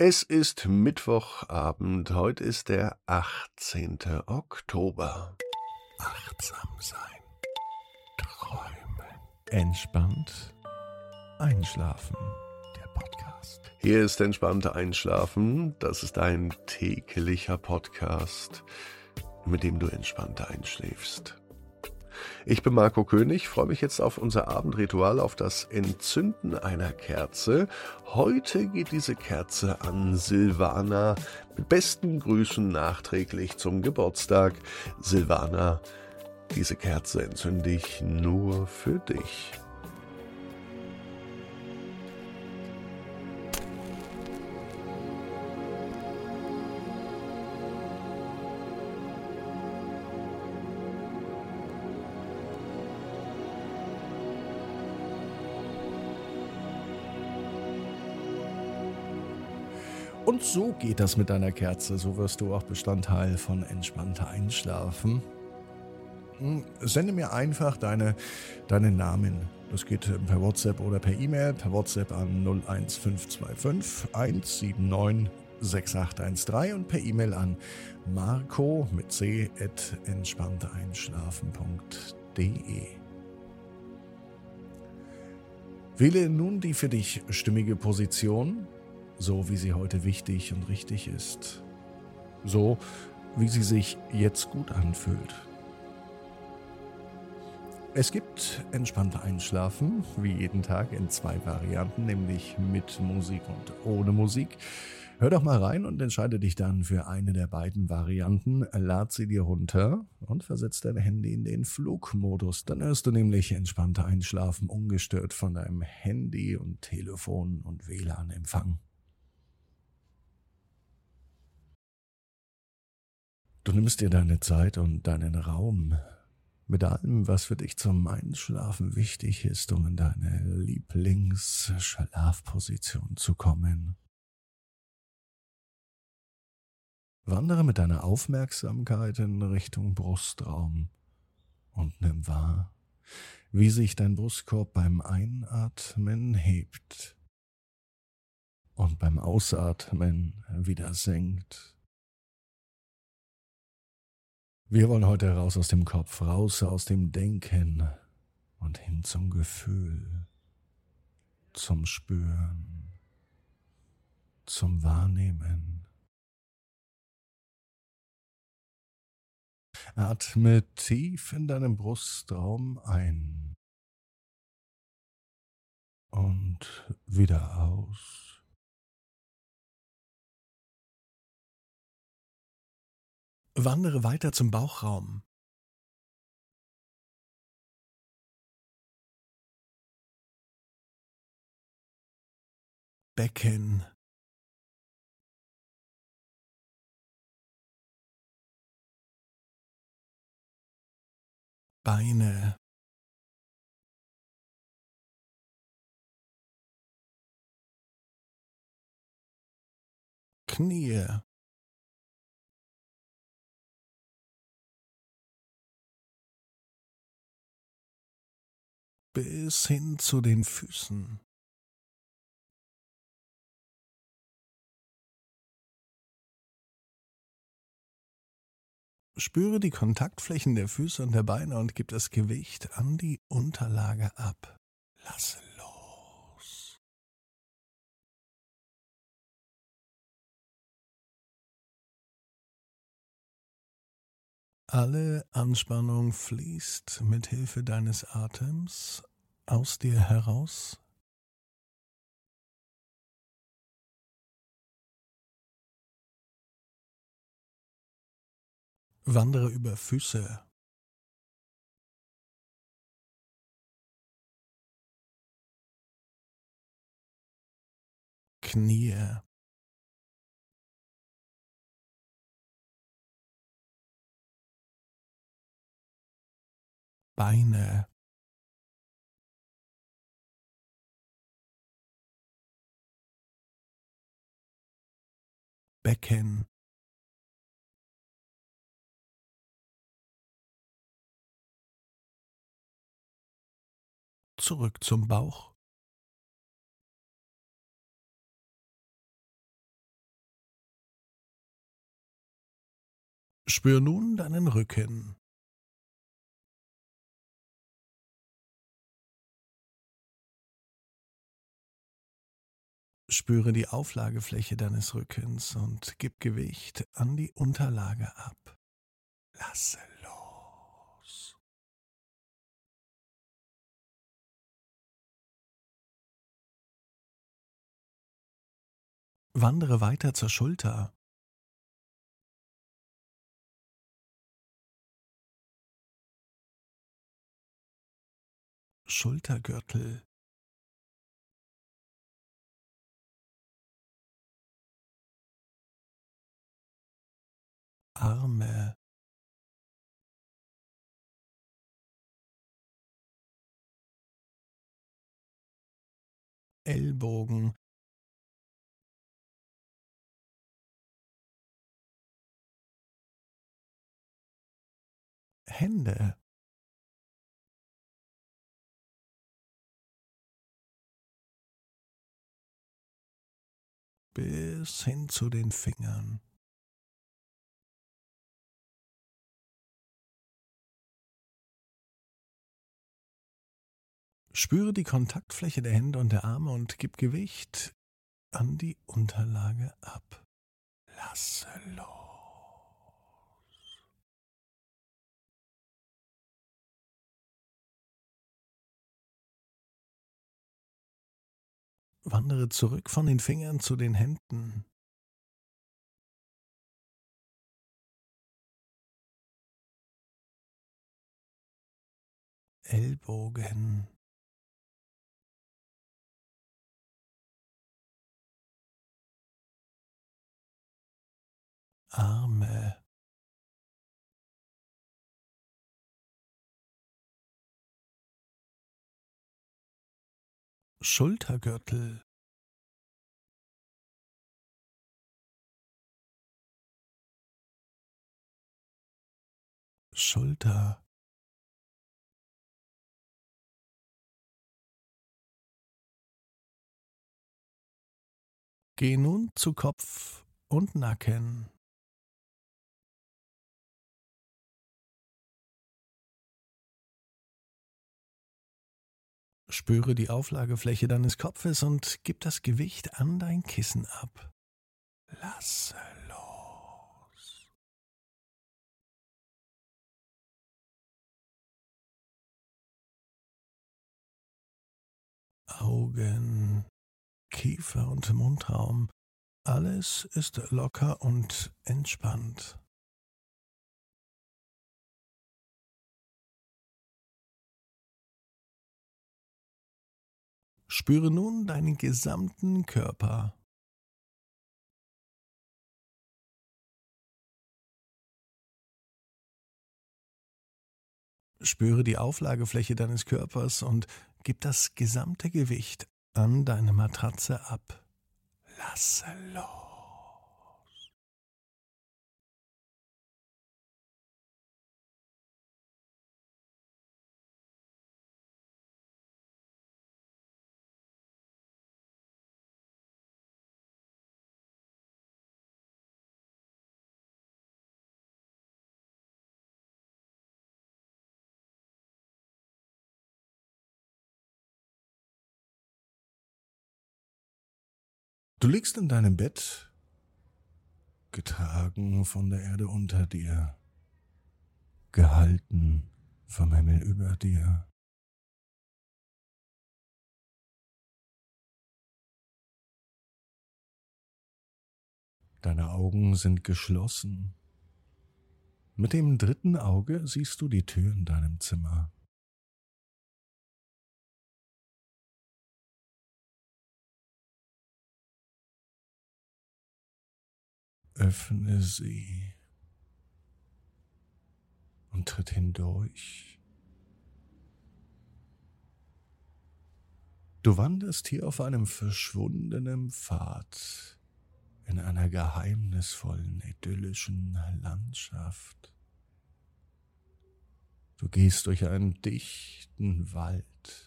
Es ist Mittwochabend, heute ist der 18. Oktober. Achtsam sein, träumen, entspannt einschlafen. Der Podcast. Hier ist entspannt einschlafen, das ist ein täglicher Podcast, mit dem du entspannt einschläfst. Ich bin Marco König, freue mich jetzt auf unser Abendritual, auf das Entzünden einer Kerze. Heute geht diese Kerze an Silvana. Mit besten Grüßen nachträglich zum Geburtstag. Silvana, diese Kerze entzünde ich nur für dich. Und so geht das mit deiner Kerze. So wirst du auch Bestandteil von entspannter Einschlafen. Sende mir einfach deinen Namen. Das geht per WhatsApp oder per E-Mail. Per WhatsApp an 01525 179 6813 und per E-Mail an marco mit c@entspanntereinschlafen.de. Wähle nun die für dich stimmige Position, so wie sie heute wichtig und richtig ist. So wie sie sich jetzt gut anfühlt. Es gibt entspannte Einschlafen, wie jeden Tag in 2 Varianten, nämlich mit Musik und ohne Musik. Hör doch mal rein und entscheide dich dann für eine der beiden Varianten. Lad sie dir runter und versetz dein Handy in den Flugmodus. Dann hörst du nämlich entspannte Einschlafen ungestört von deinem Handy und Telefon und WLAN-Empfang. Du nimmst dir deine Zeit und deinen Raum mit allem, was für dich zum Einschlafen wichtig ist, um in deine Lieblingsschlafposition zu kommen. Wandere mit deiner Aufmerksamkeit in Richtung Brustraum und nimm wahr, wie sich dein Brustkorb beim Einatmen hebt und beim Ausatmen wieder senkt. Wir wollen heute raus aus dem Kopf, raus aus dem Denken und hin zum Gefühl, zum Spüren, zum Wahrnehmen. Atme tief in deinem Brustraum ein und wieder aus. Wandere weiter zum Bauchraum. Becken, Beine, Knie, bis hin zu den Füßen. Spüre die Kontaktflächen der Füße und der Beine und gib das Gewicht an die Unterlage ab. Lasse los. Alle Anspannung fließt mit Hilfe deines Atems aus dir heraus. Wandere über Füße, Knie, Beine, Becken, zurück zum Bauch, Spür nun deinen Rücken. Spüre die Auflagefläche deines Rückens und gib Gewicht an die Unterlage ab. Lasse los. Wandere weiter zur Schulter. Schultergürtel. Arme. Ellbogen. Hände. Bis hin zu den Fingern. Spüre die Kontaktfläche der Hände und der Arme und gib Gewicht an die Unterlage ab. Lasse los. Wandere zurück von den Fingern zu den Händen. Ellbogen. Arme. Schultergürtel. Schulter. Geh nun zu Kopf und Nacken. Spüre die Auflagefläche deines Kopfes und gib das Gewicht an dein Kissen ab. Lasse los. Augen, Kiefer und Mundraum. Alles ist locker und entspannt. Spüre nun deinen gesamten Körper. Spüre die Auflagefläche deines Körpers und gib das gesamte Gewicht an deine Matratze ab. Lasse los. Du liegst in deinem Bett, getragen von der Erde unter dir, gehalten vom Himmel über dir. Deine Augen sind geschlossen. Mit dem dritten Auge siehst du die Tür in deinem Zimmer. Öffne sie und tritt hindurch. Du wanderst hier auf einem verschwundenen Pfad in einer geheimnisvollen, idyllischen Landschaft. Du gehst durch einen dichten Wald.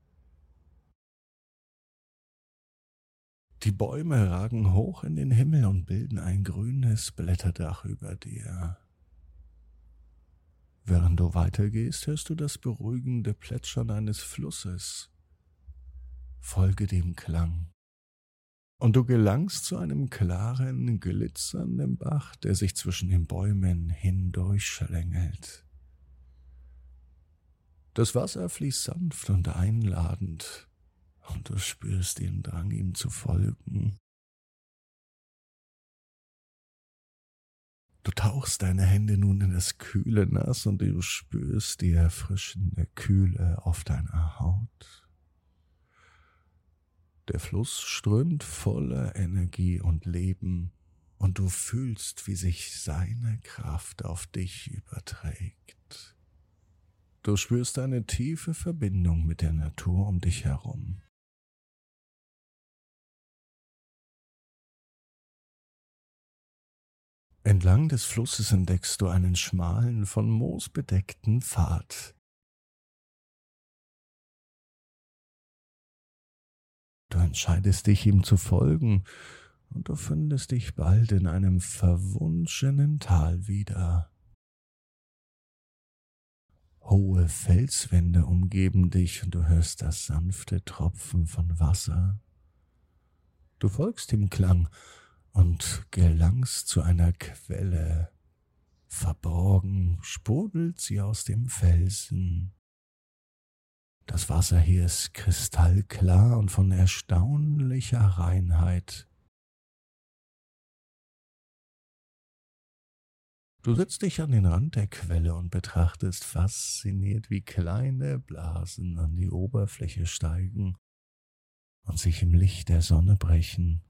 Die Bäume ragen hoch in den Himmel und bilden ein grünes Blätterdach über dir. Während du weitergehst, hörst du das beruhigende Plätschern eines Flusses. Folge dem Klang. Und du gelangst zu einem klaren, glitzernden Bach, der sich zwischen den Bäumen hindurchschlängelt. Das Wasser fließt sanft und einladend, und du spürst den Drang, ihm zu folgen. Du tauchst deine Hände nun in das kühle Nass und du spürst die erfrischende Kühle auf deiner Haut. Der Fluss strömt voller Energie und Leben und du fühlst, wie sich seine Kraft auf dich überträgt. Du spürst eine tiefe Verbindung mit der Natur um dich herum. Entlang des Flusses entdeckst du einen schmalen, von Moos bedeckten Pfad. Du entscheidest dich, ihm zu folgen, und du findest dich bald in einem verwunschenen Tal wieder. Hohe Felswände umgeben dich und du hörst das sanfte Tropfen von Wasser. Du folgst dem Klang und gelangst zu einer Quelle. Verborgen sprudelt sie aus dem Felsen. Das Wasser hier ist kristallklar und von erstaunlicher Reinheit. Du setzt dich an den Rand der Quelle und betrachtest fasziniert, wie kleine Blasen an die Oberfläche steigen und sich im Licht der Sonne brechen.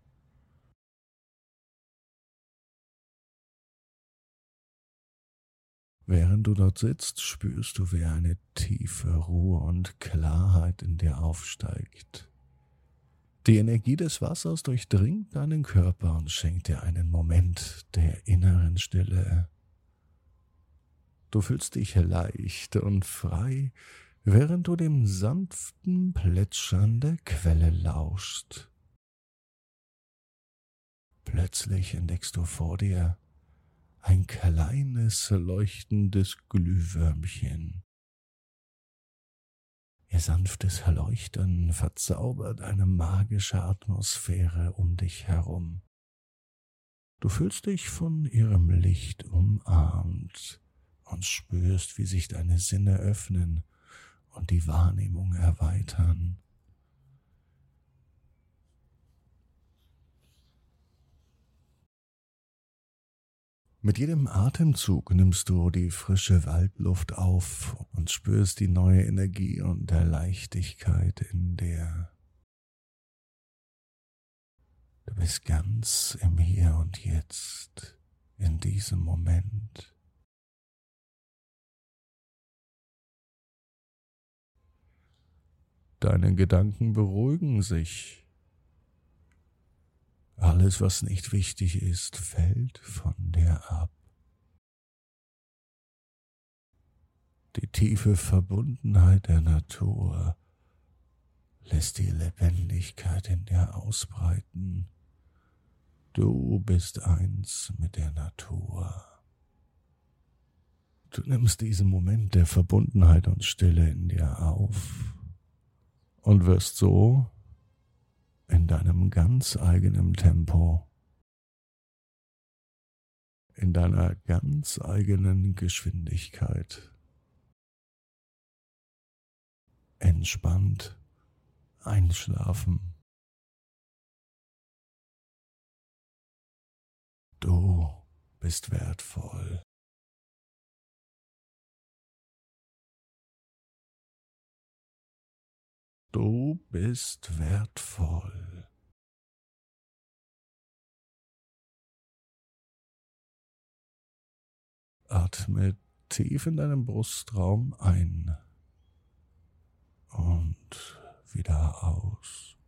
Während du dort sitzt, spürst du, wie eine tiefe Ruhe und Klarheit in dir aufsteigt. Die Energie des Wassers durchdringt deinen Körper und schenkt dir einen Moment der inneren Stille. Du fühlst dich leicht und frei, während du dem sanften Plätschern der Quelle lauschst. Plötzlich entdeckst du vor dir ein kleines, leuchtendes Glühwürmchen. Ihr sanftes Leuchten verzaubert eine magische Atmosphäre um dich herum. Du fühlst dich von ihrem Licht umarmt und spürst, wie sich deine Sinne öffnen und die Wahrnehmung erweitern. Mit jedem Atemzug nimmst du die frische Waldluft auf und spürst die neue Energie und der Leichtigkeit in dir. Du bist ganz im Hier und Jetzt, in diesem Moment. Deine Gedanken beruhigen sich. Alles, was nicht wichtig ist, fällt von dir ab. Die tiefe Verbundenheit der Natur lässt die Lebendigkeit in dir ausbreiten. Du bist eins mit der Natur. Du nimmst diesen Moment der Verbundenheit und Stille in dir auf und wirst so in deinem ganz eigenen Tempo, in deiner ganz eigenen Geschwindigkeit, entspannt einschlafen. Du bist wertvoll. Du bist wertvoll. Atme tief in deinem Brustraum ein und wieder aus.